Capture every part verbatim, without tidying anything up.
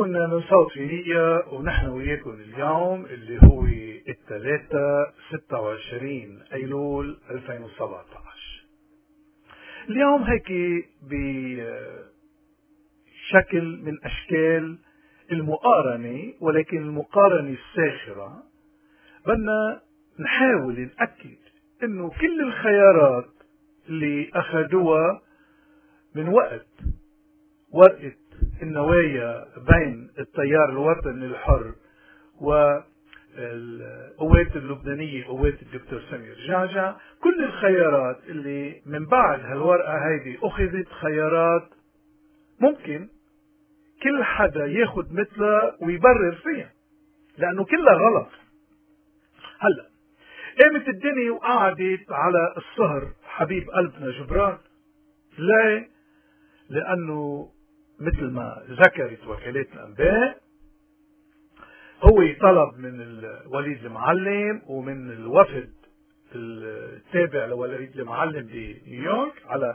معكم من صوت فينيقيا، ونحن وياكم اليوم اللي هو الثلاثة ستة وعشرين أيلول ألفين وسبعة عشر. اليوم هيك بشكل من أشكال المقارنة، ولكن المقارنة الساخرة، بدنا نحاول نأكد إنه كل الخيارات اللي أخذوها من وقت ورقة النوايا بين التيار الوطني الحر والقوات اللبنانية قوات الدكتور سمير جعجع، كل الخيارات اللي من بعد هالورقة هيدي أخذت خيارات ممكن كل حدا ياخد مثلها ويبرر فيها، لأنه كلها غلط. هلأ قامت الدنيا وقعدت على الصهر حبيب قلبنا جبران. ليه؟ لأنه مثل ما ذكرت وكالات الأنباء، هو طلب من وليد المعلم ومن الوفد التابع لوليد المعلم بنيويورك على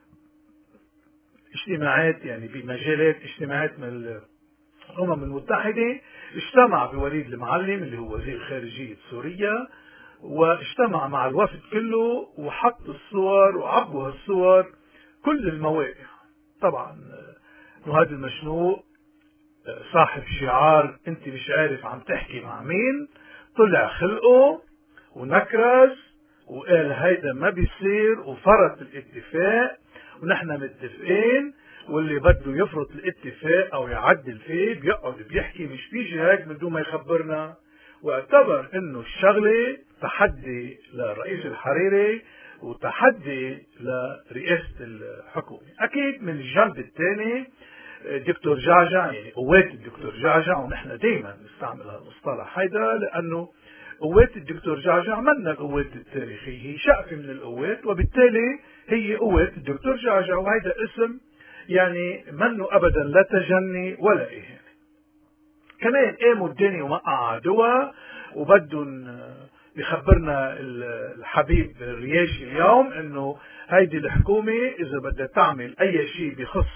اجتماعات، يعني بمجالات اجتماعات من الأمم المتحدة. اجتمع بوليد المعلم اللي هو وزير خارجية سوريا، واجتمع مع الوفد كله وحط الصور وعبوا هالصور كل المواقع. طبعا هذا المشنوق صاحب شعار انت مش عارف عم تحكي مع مين، طلع خلقه ونكرز وقال هيدا ما بيصير وفرض الاتفاق، ونحن متفقين، واللي بده يفرض الاتفاق او يعدل فيه بيقعد بيحكي، مش بيجي هيك من دون ما يخبرنا. واعتبر انه الشغله تحدي للرئيس الحريري وتحدي لرئاسة الحكومة. أكيد من الجنب الثاني دكتور جعجع، يعني قوات الدكتور جعجع، ونحن دائما نستعمل هالمصطلح هيدا لأنه قوات الدكتور جعجع منا القوات التاريخية، هي شقفة من القوات، وبالتالي هي قوات الدكتور جعجع، وهيدا اسم يعني منه أبدا لا تجني ولا إهانة. كمان قاموا الدنيا وما قعدوها وبدهم يخبرنا الحبيب الرياشي اليوم انه هيدي الحكومة اذا بدها تعمل اي شيء بخص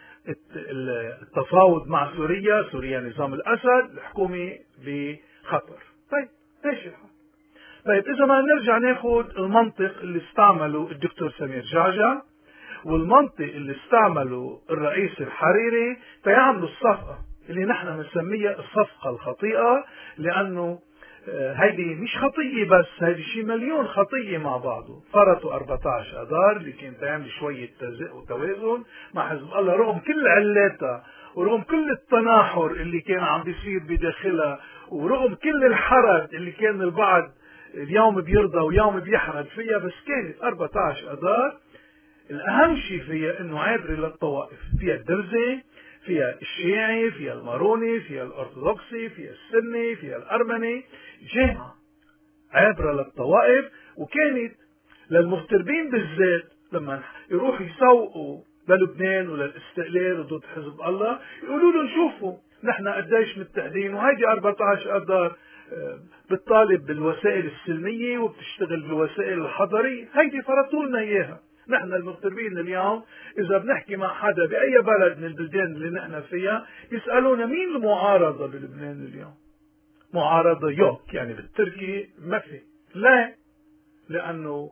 التفاوض مع سوريا، سوريا نظام الاسد، الحكومة بخطر. طيب ماشي الحال. طيب اذا ما نرجع ناخذ المنطق اللي استعمله الدكتور سمير جعجع والمنطق اللي استعمله الرئيس الحريري تيعملوا الصفقة اللي نحن بنسميها الصفقة الخطيئة، لانه هيدي مش خطية بس، هيدي شي مليون خطية مع بعضه. فرطوا أربعة عشر أذار اللي كانت تعمل شوية توازن مع حزب الله رغم كل علاتها ورغم كل التناحر اللي كان عم بيصير بداخلها ورغم كل الحرد اللي كان البعض اليوم بيرضى ويوم بيحرد فيها، بس كانت أربعة عشر أذار الأهم شيء فيها إنه عابرة للطوائف، فيها الدرزي، فيها الشيعي، فيها الماروني، فيها الأرثوذكسي، فيها السني، فيها الأرمني، جامعة عابرة للطوائف. وكانت للمغتربين بالذات لما يروحوا يسوقوا للبنان وللاستقلال وضد حزب الله يقولوا لهم شوفوا نحن قديش متحدين، وهيدي أربعة عشر أذار بتطالب بالوسائل السلمية وبتشتغل بالوسائل الحضرية، هيدي فرطوا لنا إياها. نحن المغتربين اليوم إذا بنحكي مع حدا بأي بلد من البلدان اللي نحن فيها يسألونا مين المعارضة بلبنان اليوم؟ معارضة يوك، يعني بالتركي ما في. لا، لأنه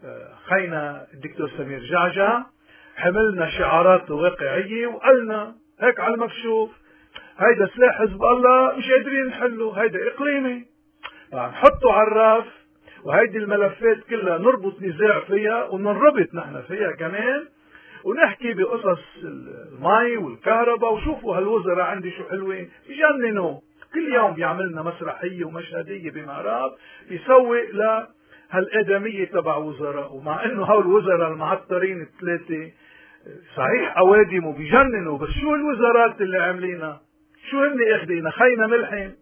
خينا الدكتور سمير جعجع حملنا شعارات واقعية وقالنا هيك على المكشوف هيدا سلاح حزب الله مش قادرين نحله، هيدا إقليمي نحطه على الرف، وهيدي الملفات كلها نربط نزاع فيها وننربط نحن فيها كمان، ونحكي بقصص المي والكهرباء. وشوفوا هالوزراء عندي شو حلوين، بجننوا كل يوم بيعملنا مسرحية ومشهدية بمعراب بيسوق لهالآدمية تبع وزراء، ومع انه هول الوزراء المعطرين الثلاثة صحيح اوادم وبيجننوا، بس شو الوزارات اللي عاملينها؟ شو هن اخذينا؟ خينا ملحم.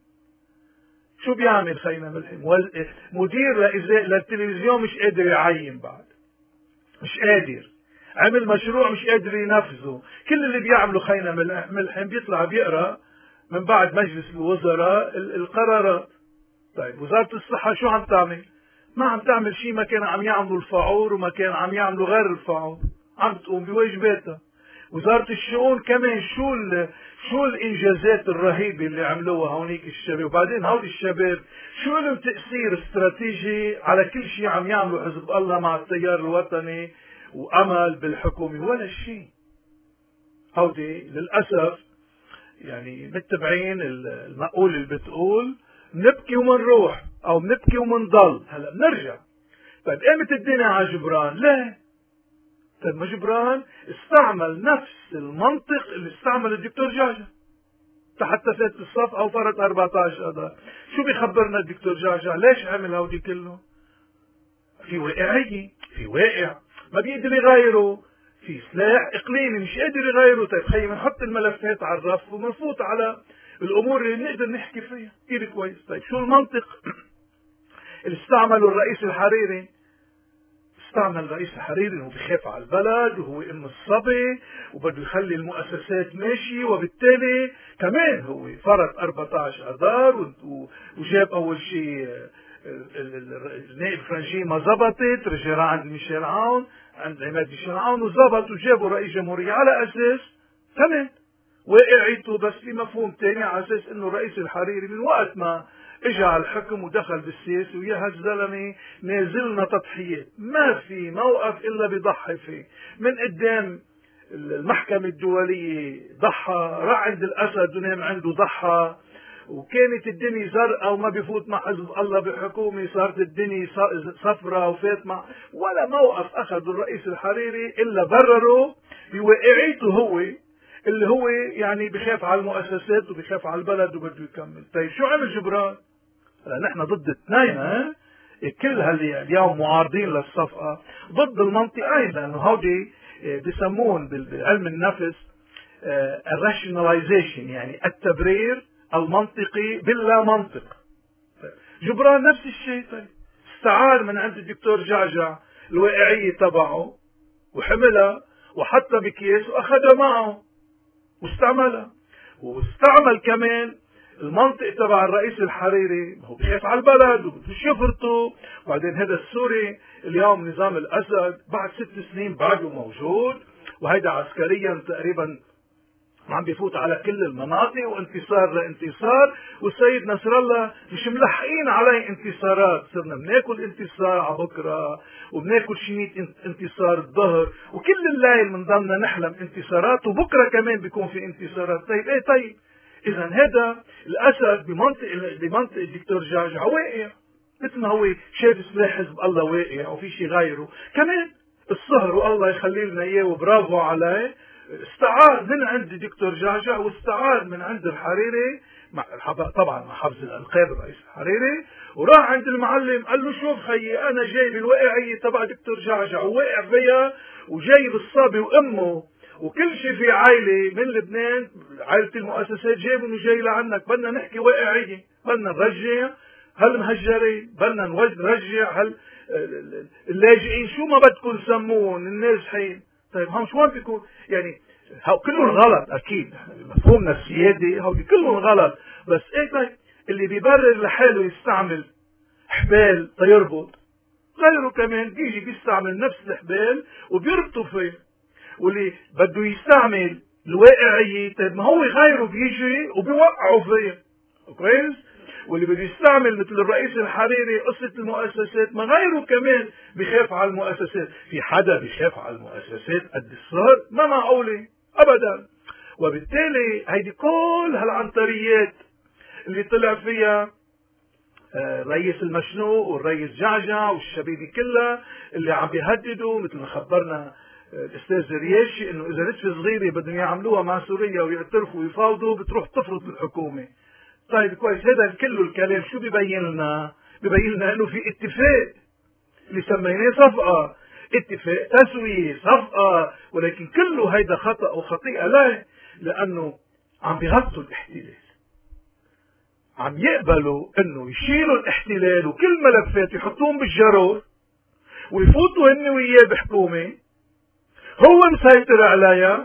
شو بيعمل خينا ملحم؟ مدير للتلفزيون مش قادر يعين بعد، مش قادر، عمل مشروع مش قادر ينفذه. كل اللي بيعمله خينا ملحم بيطلع بيقرأ من بعد مجلس الوزراء القرارات. طيب وزارة الصحة شو عم تعمل؟ ما عم تعمل شيء ما كان عم يعملوا الفاعور وما كان عم يعملوا غير الفاعور، عم تقوم بواجباتها. وزارة الشؤون كمان شو شو الانجازات الرهيبة اللي عملوها هونيك الشباب، وبعدين هول الشباب شو لهم تأثير استراتيجي على كل شيء عم يعملوا حزب الله مع التيار الوطني وامل بالحكومة؟ ولا شيء. هودي للأسف يعني متبعين المقولة اللي بتقول نبكي ومنروح او نبكي ومنضل. هلا بنرجع، طيب قامت الدنيا على جبران؟ لا، طيب ما جبران استعمل نفس المنطق اللي استعمل الدكتور جعجع حتى فات الصف او فرض أربعة عشر اذار. شو بيخبرنا الدكتور جعجع؟ ليش عمل هودي كله؟ في واقعية، في واقع ما بيقدر يغيره، في سلاح اقليمي مش قادر يغيره. طيب خيي بنحط الملفات على الرف وبنفوت على الامور اللي نقدر نحكي فيها كثير كويس. طيب شو المنطق اللي استعمله الرئيس الحريري؟ استعمل الرئيس الحريري انه بخاف على البلد وهو ام الصبي وبده يخلي المؤسسات ماشي، وبالتالي كمان هو فرض أربعة عشر اذار وجاب اول شيء النائب فرنجي ما زبطت، رجع عند ميشيل عون عند عماد ميشيل عون وزبط وجابوا رئيس جمهورية على اساس كمان واقعيته، بس في مفهوم ثاني على اساس انه الرئيس الحريري من وقت ما اجى على الحكم ودخل بالسياسة ويا هالزلمه نازلنا تضحيات، ما في موقف الا بيضحي فيه. من قدام المحكمة الدولية ضحى، راح عند الاسد ونام عنده ضحى، وكانت الدنيا زرقاء وما بيفوت مع حزب الله بحكومة، صارت الدنيا صفراء وفات مع، ولا موقف اخذ الرئيس الحريري الا برره بواقعيته هو اللي هو يعني بخاف على المؤسسات وبخاف على البلد وبده يكمل. طيب شو عمل جبران؟ نحن ضد اثنين، ها كل هاللي اليوم معارضين للصفقة ضد المنطقين، لانه هودي بسمون بعلم النفس الراشناليزيشن، يعني التبرير المنطقي باللا منطق. جبران نفس الشيء. طيب استعار من عند الدكتور جعجع الواقعية تبعه وحملها وحطها بكيس واخذها معه واستعملها، واستعمل كمان المنطق تبع الرئيس الحريري، هو بخاف على البلد وبده شفرته. وبعدين هذا السوري اليوم نظام الاسد بعد ست سنين بعده موجود، وهيدا عسكريا تقريبا عم بيفوت على كل المناطق وانتصار لانتصار، والسيد نصر الله مش ملحقين عليه انتصارات، صرنا بناكل انتصار على بكره وبناكل شميت انتصار الظهر، وكل الليل بنضلنا نحلم انتصارات، وبكره كمان بيكون في انتصارات. طيب ايه طيب اذا هذا الاسد بمنطق بمنطق الدكتور جعجع واقع، مثل ما هو شايف سلاح حزب الله واقع وفي شيء غيره كمان الصهر، والله يخلي لنا اياه وبرافو عليه، استعار من عند الدكتور جعجع واستعار من عند الحريري مع طبعا مع حفظ الالقاب الرئيس الحريري، وراح عند المعلم قال له شوف خيي انا جايب الواقعيه تبع دكتور جعجع وواقع فيها، وجايب الصبي وامه وكل شيء في عائله من لبنان، عائله المؤسسات جايبهم وجاي لعنك، بدنا نحكي واقعيه، بدنا نرجع هالمهجرين، بدنا نرجع هال اللاجئين، شو ما بدكم سموهم النازحين. طيب هم شو ما بيكون يعني هو كلهم غلط اكيد، مفهومنا السيادي هو كلهم غلط، بس ايه طيب اللي بيبرر لحاله يستعمل حبال تيربط، غيره كمان بيجي بيستعمل نفس الحبال وبيربطوا فيه، واللي بده يستعمل الواقعية طيب ما هو غيره بيجي وبيوقعوا فيه كويس، واللي بده يستعمل مثل الرئيس الحريري قصة المؤسسات ما غيره كمان بخاف على المؤسسات. في حدا بخاف على المؤسسات قد الصهر؟ ما معقولة ابدا. وبالتالي هيدي كل هالعنطريات اللي طلع فيها الرئيس المشنوق والرئيس جعجع والشبيبة كلها اللي عم بيهددوا، مثل ما خبرنا الاستاذ رياشي انه اذا نتفة صغيرة بدهم يعملوها مع سوريا ويعترفوا ويفاوضوا بتروح تفرض الحكومة. طيب كويس، هذا كله الكلام شو ببين لنا؟ ببين لنا انه في اتفاق اللي سميناه صفقة، اتفاق تسوية صفقة، ولكن كله هيدا خطأ وخطيئة. ليه؟ لانه عم بيغطوا الاحتلال، عم يقبلوا انه يشيلوا الاحتلال وكل ملفات يحطوهم بالجرور ويفوتوا هن وياه بحكومة هو مسيطر عليها،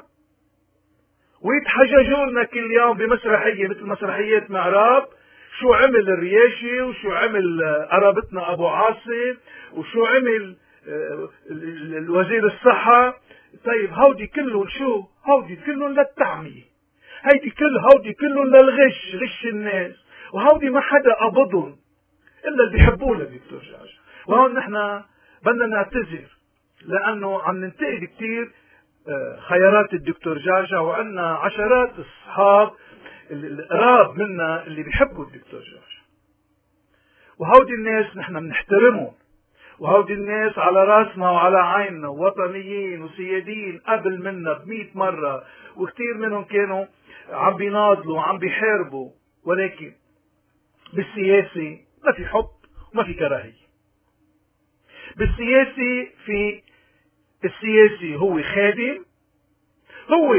ويتحججوا لنا كل يوم بمسرحية مثل مسرحيات معراب، شو عمل الرياشي وشو عمل قرابتنا ابو عاصم وشو عمل الوزير الصحة طيب هودي كلهم شو؟ هودي كلهم للتعمية، هيدي كل هودي كلهم للغش، غش الناس، وهودي ما حدا قبضهم الا اللي بيحبوه للدكتور جعجع. وهون نحن بدنا نعتذر لانه عم ننتقد كثير خيارات الدكتور جعجع، وعندنا عشرات اصحاب القراب منا اللي بيحبوا الدكتور جعجع، وهودي الناس نحن بنحترمهم، وهودي الناس على راسنا وعلى عيننا، وطنيين وسياديين قبل منا بمئة مرة، وكثير منهم كانوا عم بيناضلوا وعم بيحاربوا. ولكن بالسياسة ما في حب وما في كراهية. بالسياسة في السياسي هو خادم، هو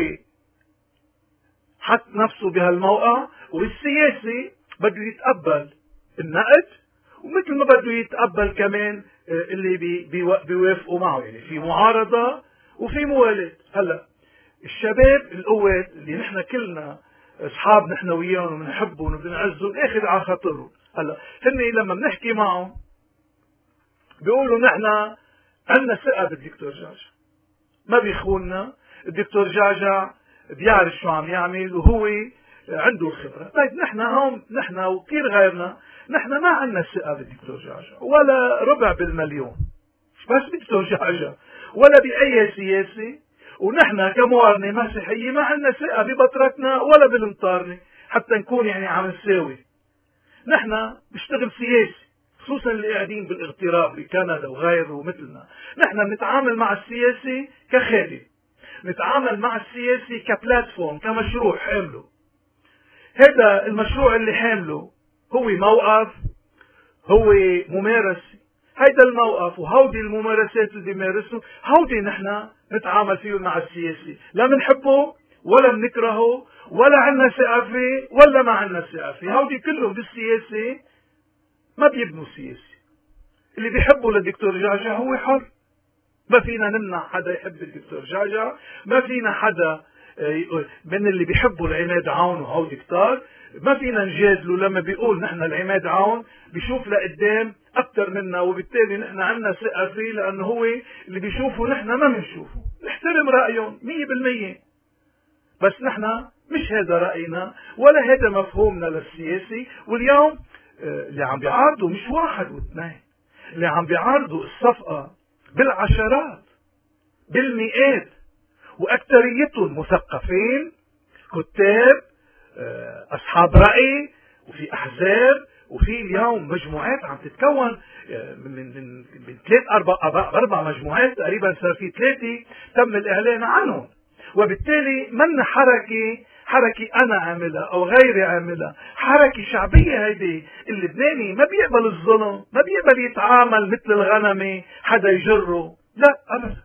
حط نفسه بهالموقع، والسياسي بده يتقبل النقد، ومثل ما بده يتقبل كمان اللي بي بيوافقوا معه. يعني في معارضة وفي موالاة. هلا الشباب القوات اللي نحن كلنا اصحاب نحن وياهم وبنحبهم وبنعزهم اخذ على خاطرهم، هلا هن لما بنحكي معهم بيقولوا نحن عندنا ثقة بالدكتور جعجع، ما بيخوننا، الدكتور جعجع بيعرف شو عم يعمل وهو عنده الخبرة. طيب نحن هون نحن وكثير غيرنا نحن ما عندنا ثقة بالدكتور جعجع ولا ربع بالمليون، مش بس بالدكتور جعجع ولا بأي سياسي، ونحن كمواطنين مسيحيين ما عندنا ثقة ببطركنا ولا بالمطارنة حتى نكون يعني عم نساوي. نحن بنشتغل سياسي، خصوصا اللي قاعدين بالاغتراب بكندا وغيره ومثلنا. نحن بنتعامل مع السياسي كخادم، نتعامل مع السياسي كبلاتفورم، كمشروع حامله. هذا المشروع اللي حامله هو موقف، هو ممارسة. هيدا الموقف وهودي الممارسات اللي بيمارسوا هودي نحن نتعامل فيه مع السياسي، لا بنحبه ولا بنكرهه ولا عندنا ثقة فيه ولا ما عندنا ثقة فيه. هودي كلهم بالسياسة ما بيبنوا سياسي. اللي بيحبوا للدكتور جعجع هو حر، ما فينا نمنع حدا يحب الدكتور جعجع، ما فينا حدا من اللي بيحبوا العماد عون وهودي كتار ما فينا نجادله لما بيقول نحن العماد عون بيشوف لقدام اكثر منا، وبالتالي نحن عندنا ثقة فيه لانه هو اللي بيشوفه نحن ما بنشوفه. نحترم رأيهم مية بالمية، بس نحن مش هذا رأينا ولا هذا مفهومنا للسياسي. واليوم اللي عم بيعارضوا مش واحد واثنين، اللي عم بيعارضوا الصفقة بالعشرات بالمئات، واكثريتهم مثقفين، كتاب، اصحاب رأي، وفي احزاب، وفي اليوم مجموعات عم تتكون من من من ثلاث اربع اربع مجموعات تقريبا، صار في ثلاثه تم الاعلان عنهم. وبالتالي من حركه حركه انا عاملها او غيري عاملها، حركه شعبيه. هيدي اللبناني ما بيقبل الظلم، ما بيقبل يتعامل مثل الغنمه حدا يجره، لا ابدا.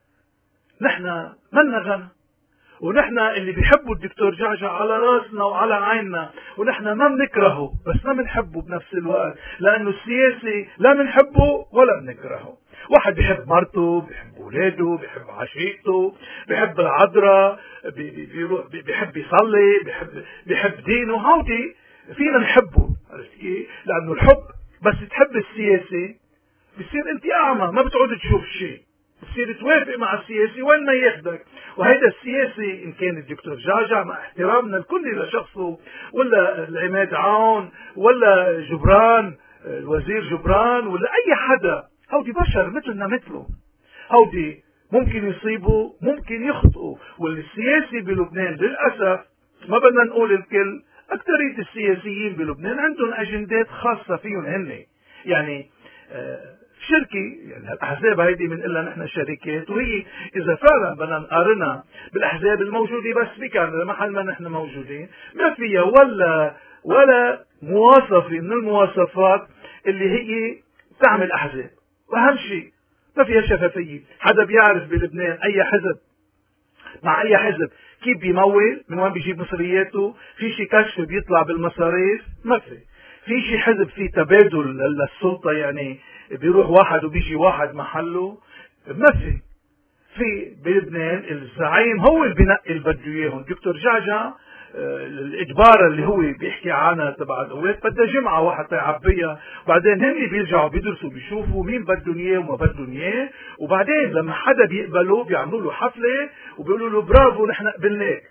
نحن منا غنم، ونحن اللي بيحبوا الدكتور جعجع على راسنا وعلى عيننا، ونحن ما بنكرهه بس ما بنحبه بنفس الوقت، لانه السياسي لا بنحبه ولا بنكرهه. واحد بيحب مرته، بيحب اولاده، بيحب عشيقته، بيحب العذراء، بيروح بيحب يصلي، بيحب بيحب دينه. هودي فينا نحبه، عرفت كيف؟ لانه الحب بس تحب السياسي بصير انت اعمى، ما بتعود تشوف شيء، بتصير توافق مع السياسي وين ما ياخدك. وهيدا السياسي ان كان الدكتور جعجع مع احترامنا الكل لشخصه، ولا العماد عون، ولا جبران الوزير جبران، ولا اي حدا، هودي بشر مثلنا مثله، هودي ممكن يصيبوا ممكن يخطئوا. والسياسي بلبنان للاسف ما بدنا نقول الكل، اكثرية السياسيين بلبنان عندهم اجندات خاصة فيهم هن. يعني آه شركة، يعني الأحزاب هيدي بنقلها نحن شركات، وهي إذا فعلا بدنا نقارنها بالأحزاب الموجودة بس بكندا محل ما نحن موجودين، ما فيها ولا ولا مواصفة من المواصفات اللي هي تعمل أحزاب. وأهم شيء ما فيها شفافية. حدا بيعرف بلبنان أي حزب مع أي حزب كيف بيمول، من وين بيجيب مصرياته، في شيء كشف بيطلع بالمصاريف، ما في. في شيء حزب فيه تبادل للسلطة، يعني بيروح واحد وبيجي واحد محله، ما في. في بلبنان الزعيم هو اللي بينقي اللي بده اياهم. دكتور جعجع الإجبار اللي هو بيحكي عنها تبع القوات بدها جمعة واحد يعبيها، وبعدين هن بيرجعوا بيدرسوا بيشوفوا مين بدهم إياه وما بدهم إياه، وبعدين لما حدا بيقبله بيعملوا له حفلة وبيقولوا له برافو نحن قبلناك.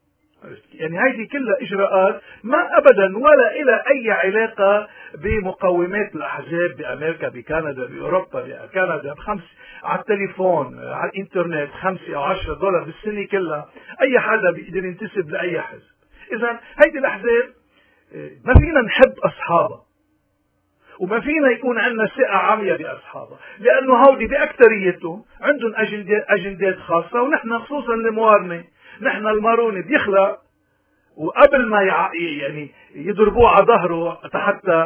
يعني هذه كلها إجراءات ما أبدا ولا إلى أي علاقة بمقومات الأحزاب بأمريكا بكندا بأوروبا بكندا بخمس على التليفون على الإنترنت خمسة أو عشرة دولار بالسنة كلها أي حدا بيقدر ينتسب لأي حزب. إذا هيدي الأحزاب ما فينا نحب أصحابها وما فينا يكون عندنا ثقة عامية بأصحابها، لأنه هودي بأكثريتهم عندهم أجندات خاصة، ونحن خصوصا الموارنة نحن الماروني بيخلق وقبل ما يعني يضربوه على ظهره حتى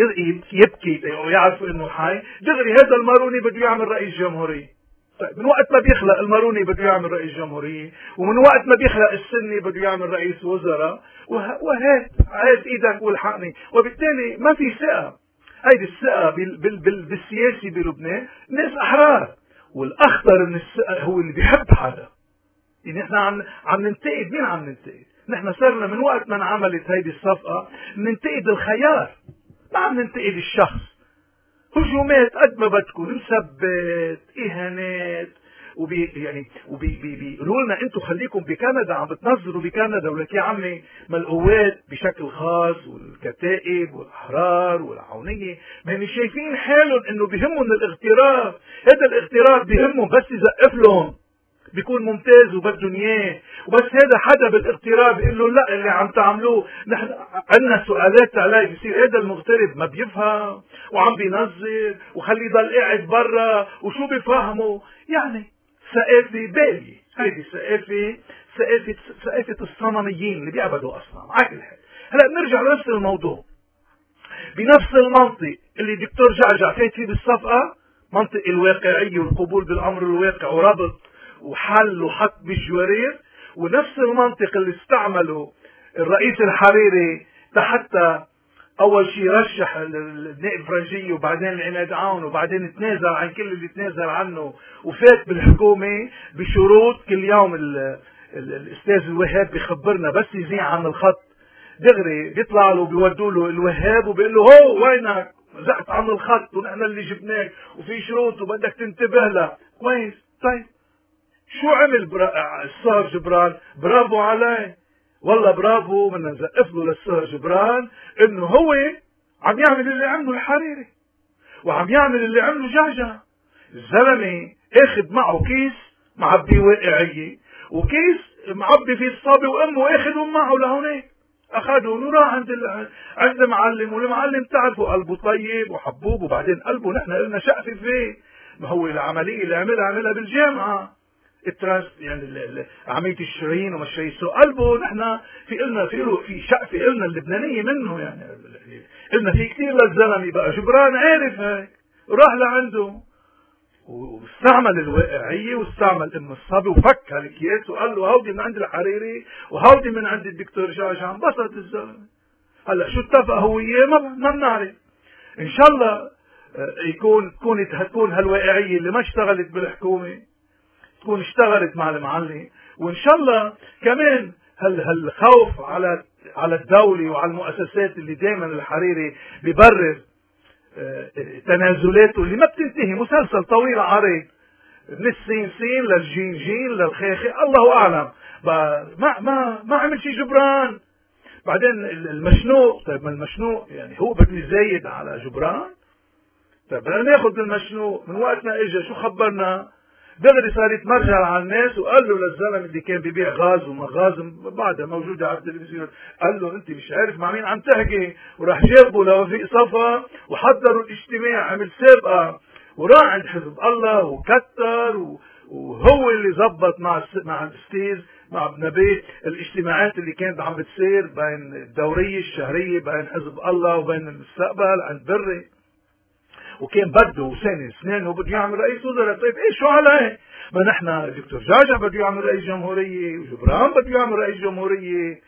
يبكي ويعرفوا انه حي دغري هذا الماروني بده يعمل رئيس جمهورية. طيب من وقت ما بيخلق الماروني بده يعمل رئيس جمهورية، ومن وقت ما بيخلق السني بده يعمل رئيس وزراء، وهات هات ايدك والحقني. وبالتالي ما في ثقة. هيدي الثقة بال بال بال بالسياسي بلبنان ناس احرار، والاخطر من الثقة هو اللي بيحب حدا. يعني احنا عم عم ننتقد مين؟ عم ننتقد نحن صرنا من وقت ما انعملت هيدي الصفقة ننتقد الخيار، ما عم ننتقد الشخص. هجومات قد ما بدكم، مسبات، اهانات، وبي يعني وبي بي بيقولوا لنا انتم خليكم بكندا عم بتنظروا بكندا، ولك يا عمي ما القوات بشكل خاص والكتائب والاحرار والعونيه ما هن شايفين حالهم انه بيهمهم الاغتراب. هذا الاغتراب بيهمهم بس يزقف لهم بيكون ممتاز وبدهم اياه، وبس هذا حدا بالاغتراب بيقول له لا اللي عم تعملوه نحن عندنا سؤالات عليه، بصير هذا المغترب ما بيفهم وعم بينظر وخليه يضل قاعد برا وشو بيفهموا. يعني ثقافة بالية، هيدي ثقافة ثقافة ثقافة الصنميين اللي بيعبدوا اصنام. على كل حال هلا بنرجع لنفس الموضوع بنفس المنطق اللي دكتور جعجع فات فيه بالصفقة، منطق الواقعية والقبول بالامر الواقع وربط وحل وحط بالجوارير، ونفس المنطق اللي استعمله الرئيس الحريري حتى اول شيء رشح النائب فرنجي وبعدين العناد عون وبعدين تنازل عن كل اللي تنازل عنه وفات بالحكومة بشروط. كل يوم ال ال الاستاذ الوهاب بيخبرنا بس يزيع عن الخط دغري بيطلع له بيودوا له الوهاب وبيقول له هو وينك زعت عن الخط ونحن اللي جبناك وفي شروط وبدك تنتبه لها كويس. طيب شو عمل برا... الصهر جبران؟ برافو عليه، والله برافو، بدنا نزقف له للصهر جبران انه هو عم يعمل اللي عمله الحريري وعم يعمل اللي عمله جعجع. الزلمه اخذ معه كيس معبي واقعيه وكيس معبي فيه الصابي وامه اخذهم معه لهونيك، اخذهم وراح عند ال... عند المعلم، والمعلم تعرفوا قلبه طيب وحبوب، وبعدين قلبه نحن قلنا شقفه فيه. ما هو العمليه اللي عملها عملها بالجامعه التراست يعني عمليه الشرايين وما الشرايين سو قلبه نحن في قلنا في له في شقفه قلنا اللبنانيه منه، يعني قلنا في كثير للزلمه. بقى جبران عارف هيك وراح لعنده واستعمل الواقعيه واستعمل ام الصبي وفك هالاكياس وقال له هودي من عند الحريري وهودي من عند الدكتور جعجع. انبسط الزلمه. هلا شو اتفق هو وياه ما بنعرف. ان شاء الله يكون تكون تكون هالواقعيه اللي ما اشتغلت بالحكومه تكون اشتغلت مع المعلم، وان شاء الله كمان هال هالخوف على على الدوله وعلى المؤسسات اللي دائما الحريري ببرر تنازلاته اللي ما بتنتهي، مسلسل طويل عريض من السين سين للجين جين للخيخي الله اعلم. ما ما ما عمل شيء جبران. بعدين المشنوق، طيب ما المشنوق يعني هو بده يزايد على جبران. طيب بدنا ناخذ المشنوق من وقت ما اجى شو خبرنا؟ دغري صار يتمرجل على الناس وقال له للزلمه اللي كان بيبيع غاز وما غاز بعدها موجوده على التلفزيون، قال له انت مش عارف مع مين عم تحكي، وراح جابه لوفيق صفا وحضروا الاجتماع، عمل سابقه وراح عند حزب الله وكتر وهو اللي زبط مع مع الاستاذ مع ابن نبيه الاجتماعات اللي كانت عم بتصير بين الدوريه الشهريه بين حزب الله وبين المستقبل عند بري، وكان بده سنه سنين وبده يعمل رئيس وزراء. طيب ايه شو عليه؟ ما نحن دكتور جعجع بده يعمل رئيس جمهوريه، وجبران بده يعمل رئيس جمهوريه،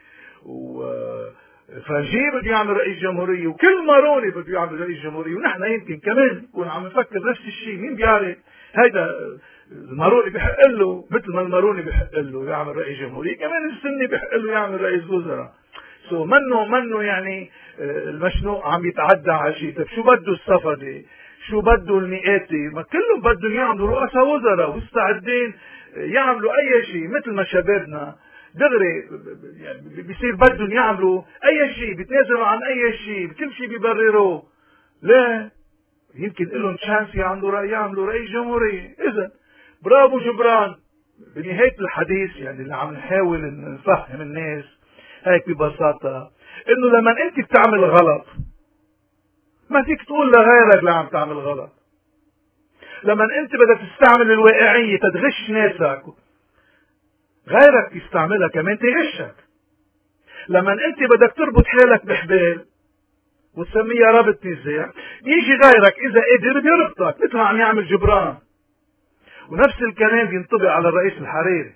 وفرنجي بده يعمل رئيس جمهوريه، وكل ماروني بده يعمل رئيس جمهوريه، ونحن يمكن كمان نكون عم نفكر نفس الشيء. مين بيعرف؟ هيدا الماروني بحق له مثل ما الماروني بحق له يعمل رئيس جمهورية، كمان السني بحق له يعمل رئيس وزراء. سو منه منه يعني المشنوق عم يتعدى على شيء. طيب شو بده الصفدي؟ شو بده المئاتي؟ ما كلهم بدهم يعملوا رؤساء وزراء ومستعدين يعملوا اي شيء، مثل ما شبابنا دغري يعني بيصير بدهم يعملوا اي شيء، بيتنازلوا عن اي شيء، كل شيء بيبرروه. لا، يمكن لهم تشانس يعملوا يعملوا رئيس جمهورية. اذا برافو جبران. بنهاية الحديث يعني اللي عم نحاول نفهم الناس هيك ببساطة، انه لما انت بتعمل غلط ما فيك تقول لغيرك اللي عم تعمل غلط. لما انت بدك تستعمل الواقعية تتغش ناسك، غيرك يستعملها كمان تغشك. لما انت بدك تربط حالك بحبال وتسميها ربط نزاع، يجي غيرك اذا قدر بيربطك مثل ما عم يعمل جبران. ونفس الكلام بينطبق على الرئيس الحريري.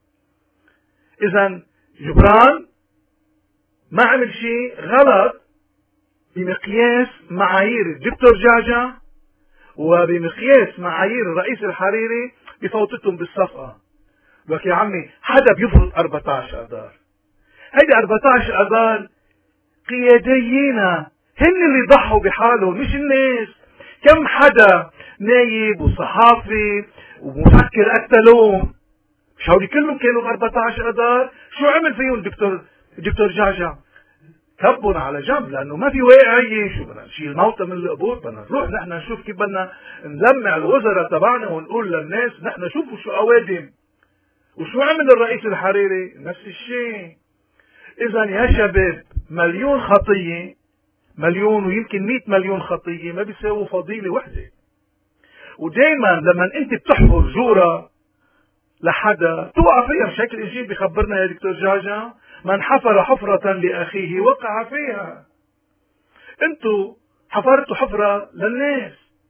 اذا جبران ما عمل شيء غلط بمقياس معايير الدكتور جعجع وبمقياس معايير الرئيس الحريري بفوتتهم بالصفقة. لك يا عمي حدا بيفرض أربعة عشر اذار، هيدي أربعة عشر اذار قياديين هن اللي ضحوا بحالهم مش الناس. كم حدا نايب وصحافي ومفكر قتلوهم، مش هودي كلهم كانوا أربعة عشر اذار؟ شو عمل فيهم الدكتور الدكتور جعجع؟ كبهم على جنب، لانه ما في واقعية. شو بدنا نشيل موتى من القبور؟ بدنا نروح نحن نشوف كيف بدنا نلمع الوزراء تبعنا ونقول للناس نحن شوفوا شو اوادم. وشو عمل الرئيس الحريري؟ نفس الشيء. اذا يا شباب مليون خطية، مليون ويمكن مئة مليون خطية ما بيساووا فضيلة وحدة. ودايما لما انت بتحفر جورة لحدا توقع فيها. مش هيك الانجيل بخبرنا يا دكتور جعجع؟ من حفر حفرة لأخيه وقع فيها. انتوا حفرتوا حفرة للناس،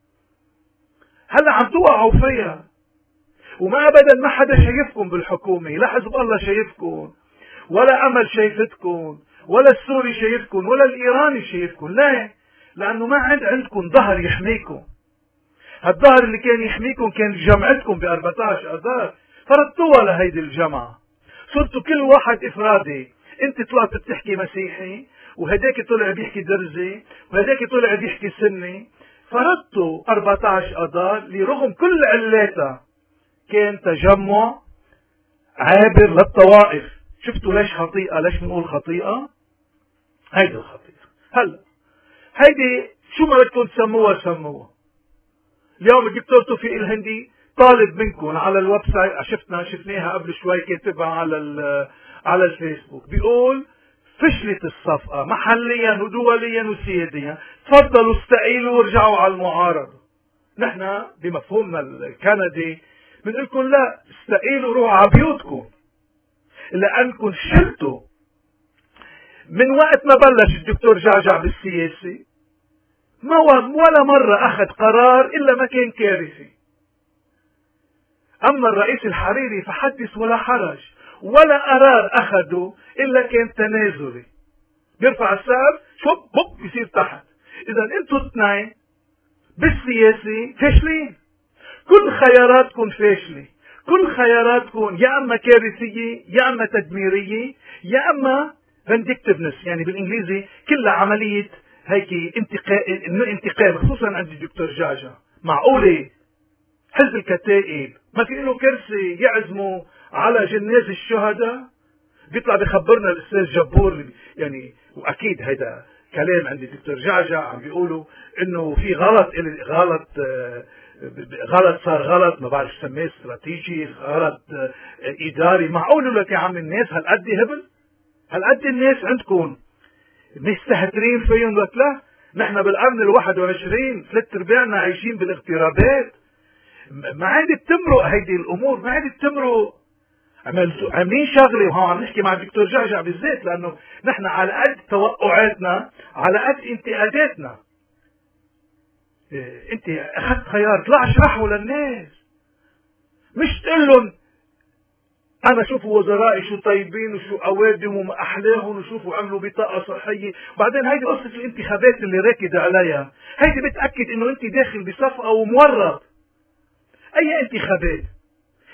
هلا عم توقعوا فيها. وما ابدا ما حدا شايفكم بالحكومة، لا حزب الله شايفكم، ولا امل شايفتكم، ولا السوري شايفكم، ولا الايراني شايفكم. لا، لانه ما عند عندكم ظهر يحميكم. هالظهر اللي كان يحميكم كان جمعتكم ب أربعة عشر اذار، فرضتوها لهيدي الجماعة. صرتوا كل واحد افرادي، انت طلعت بتحكي مسيحي، وهداك طلع بيحكي درزي، وهداك طلع بيحكي سني. فرضتوا أربعة عشر اذار لرغم كل علاتها كان تجمع عابر للطوائف. شفتوا ليش خطيئة؟ ليش بنقول خطيئة؟ هيدي الخطيئة. هلا هيدي شو ما بدكم تسموها سموها. اليوم الدكتور توفيق الهندي طالب منكم على الويب سايت، شفنا شفناها قبل شوي كاتبها على على الفيسبوك، بيقول فشلت الصفقة محليا ودوليا وسياديا، تفضلوا استقيلوا وارجعوا على المعارضة. نحن بمفهومنا الكندي بنقول لكم لا، استقيلوا روحوا على بيوتكم، لأنكم شلتوا من وقت ما بلش الدكتور جعجع بالسياسة ما ولا مرة أخذ قرار إلا ما كان كارثي. أما الرئيس الحريري فحدث ولا حرج، ولا قرار أخذه إلا كان تنازلي، بيرفع السقف شوب بوب بيصير تحت. إذا أنتوا اثنين بالسياسة فاشلين، كل خياراتكم فاشلة، كل خياراتكم يا أما كارثية يا أما تدميرية يا أما فندكتفنس، يعني بالإنجليزي كلها عملية هيك انتقام انتقام خصوصا عند الدكتور جعجع. معقولة حزب الكتائب ما في له كرسي يعزموا على جناز الشهداء؟ بيطلع بخبرنا الاستاذ جبور يعني، واكيد هيدا كلام عند الدكتور جعجع عم بيقولوا انه في غلط غلط غلط صار غلط ما بعرف سميه استراتيجي، غلط اداري. معقول لك يا عم الناس هالقد هبل؟ هالقد الناس عندكم مستهترين فيهم؟ لك لا، نحن بالقرن الواحد وعشرين ثلاث ارباعنا عايشين بالاغترابات. ما عاد بتمرق هيدي الامور، ما عاد بتمرق. عاملين شغله، وهون عم نحكي مع الدكتور جعجع بالذات، لانه نحن على قد توقعاتنا على قد انتقاداتنا. إيه انت اخذت خيار، طلع اشرحه للناس، مش تقول لهم انا شوفوا وزرائي شو طيبين وشو اوادم وما احلاهم وشوفوا عملوا بطاقه صحيه. بعدين هيدي قصه الانتخابات اللي راكد عليها، هيدي بتاكد انه انت داخل بصفقه ومورط. اي انتخابات؟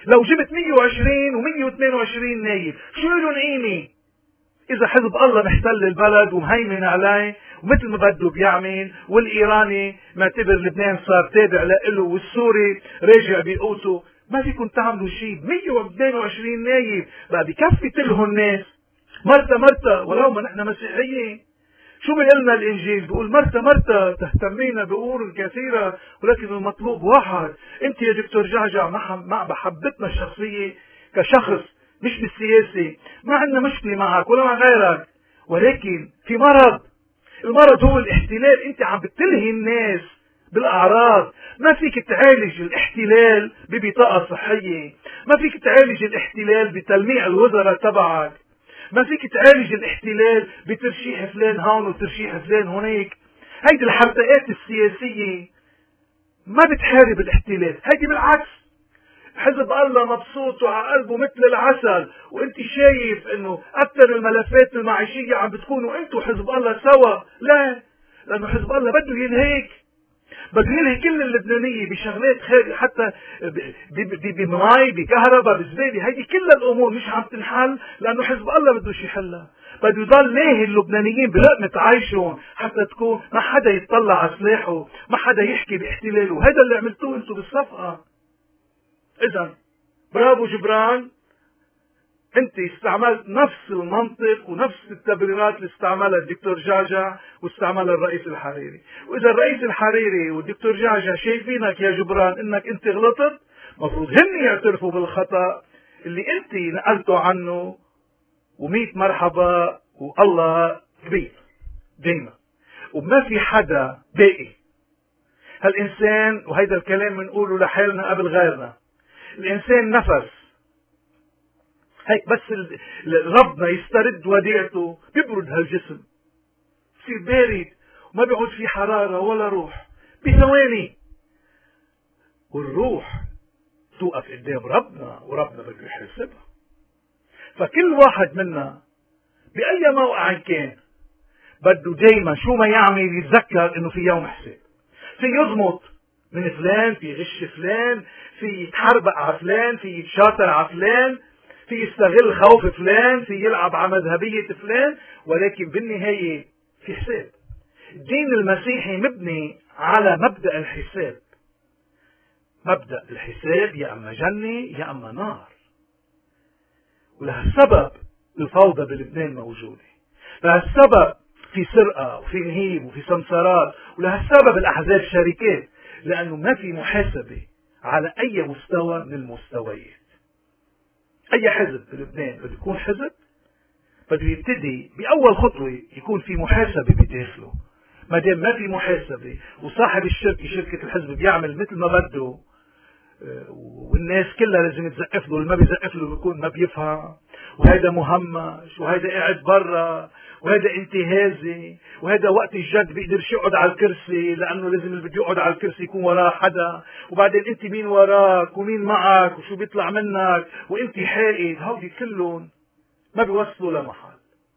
لو جبت مية وعشرين ومية واثنين وعشرين نايب شو لهم قيمة إذا حزب الله محتل البلد ومهيمن عليه ومثل ما بده بيعمل، والإيراني معتبر لبنان صار تابع له، والسوري راجع بقوته؟ ما فيكم تعملوا شيء. مية واثنين وعشرين نايب بقى بكفي تلهوا الناس مرتا مرتا، ولو ما نحن مسيحيين. شو بيقلنا الإنجيل؟ بيقول مرتا مرتا تهتمين بأمور كثيرة ولكن المطلوب واحد. أنت يا دكتور جعجع مع محبتنا الشخصية كشخص مش بالسياسة ما عندنا مشكلة معك ولا مع غيرك، ولكن في مرض. المرض هو الاحتلال. أنت عم بتلهي الناس بالأعراض. ما فيك تعالج الاحتلال ببطاقة صحية، ما فيك تعالج الاحتلال بتلميع الوزراء تبعك، ما فيك تعالج الاحتلال بترشيح فلان هون وترشيح فلان هونيك. هيدي الحركات السياسية ما بتحارب الاحتلال، هيدي بالعكس. حزب الله مبسوط وعلى قلبه مثل العسل، وانت شايف انه اكثر الملفات المعيشية عم بتكونوا انتوا حزب الله سوا. لا، لانه حزب الله بده ينهيك، بده ينهي كل اللبنانية بشغلات خارج، حتى بمي بكهرباء بزبالة. هيدي كل الامور مش عم تنحل لانه حزب الله بده يحلها. بده يضل ناهي اللبنانيين بلقمة عيشهم حتى تكون ما حدا يطلع على سلاحه، ما حدا يحكي باحتلاله. وهذا اللي عملتوه انتوا بالصفقة. اذا برافو جبران، انت استعملت نفس المنطق ونفس التبريرات اللي استعملها الدكتور جعجع واستعملها الرئيس الحريري. واذا الرئيس الحريري والدكتور جعجع شايفينك يا جبران انك انت غلطت، مفروض هن يعترفوا بالخطأ اللي انت نقلته عنه. وميت مرحبا، والله كبير دايما، وما في حدا باقي. هالإنسان، وهيدا الكلام بنقوله لحالنا قبل غيرنا، الإنسان نفس هيك بس ربنا يسترد وديعته بيبرد هالجسم، بصير بارد وما بيعود في حرارة ولا روح بثواني. والروح توقف قدام ربنا وربنا بده يحاسبها. فكل واحد منا بأي موقع كان بده دايما شو ما يعمل يتذكر انه في يوم حساب. في يزمط من فلان، في غش فلان، في يتحربق على فلان، في يتشاطر على فلان، في يستغل خوف فلان، في يلعب على مذهبية فلان، ولكن بالنهاية في حساب. الدين المسيحي مبني على مبدأ الحساب. مبدأ الحساب يا أما جنة يا أما نار. ولهالسبب الفوضى بلبنان موجودة، لهالسبب في سرقة وفي نهيب وفي سمسارات، ولهالسبب الأحزاب شركات، لأنه ما في محاسبة على أي مستوى من المستويات. أي حزب بلبنان بده يكون حزب بده يبتدي بأول خطوة يكون في محاسبة بداخله. ما دام ما في محاسبة وصاحب الشركة شركة الحزب بيعمل مثل ما بده والناس كلها لازم تزقف له، اللي ما بيزقف له بيكون ما بيفهم، وهذا مهمش، وهذا قاعد برا، وهذا انتهازي، وهذا وقت الجد بيقدرش يقعد على الكرسي لانه لازم اللي بده يقعد على الكرسي يكون وراه حدا، وبعدين انت مين وراك ومين معك وشو بيطلع منك وانت حائد. هودي كلهم ما بيوصلوا لمحل،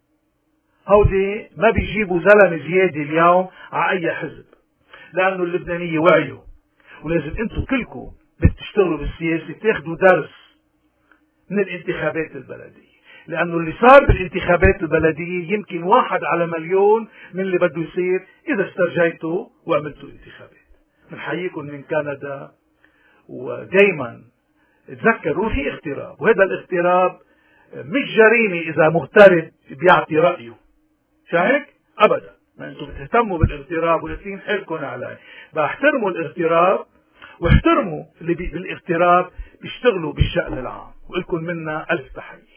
هودي ما بيجيبوا زلمه زياده اليوم على اي حزب، لانه اللبنانيه وعيوا. ولازم انتم كلكم بتشتغلوا بالسياسة تاخدوا درس من الانتخابات البلدية، لأنه اللي صار بالانتخابات البلدية يمكن واحد على مليون من اللي بده يصير إذا استرجيتوا وعملتوا انتخابات. بنحييكم من كندا، ودايما تذكروا في اغتراب، وهذا الاغتراب مش جريمة إذا مغترب بيعطي رأيه، شاهك أبدا. ما أنتم بتهتموا بالاغتراب ولكن حالكم عليه. بحترموا الاغتراب واحترموا اللي بالاغتراب بيشتغلوا بالشأن العام، ولكم منا ألف تحية.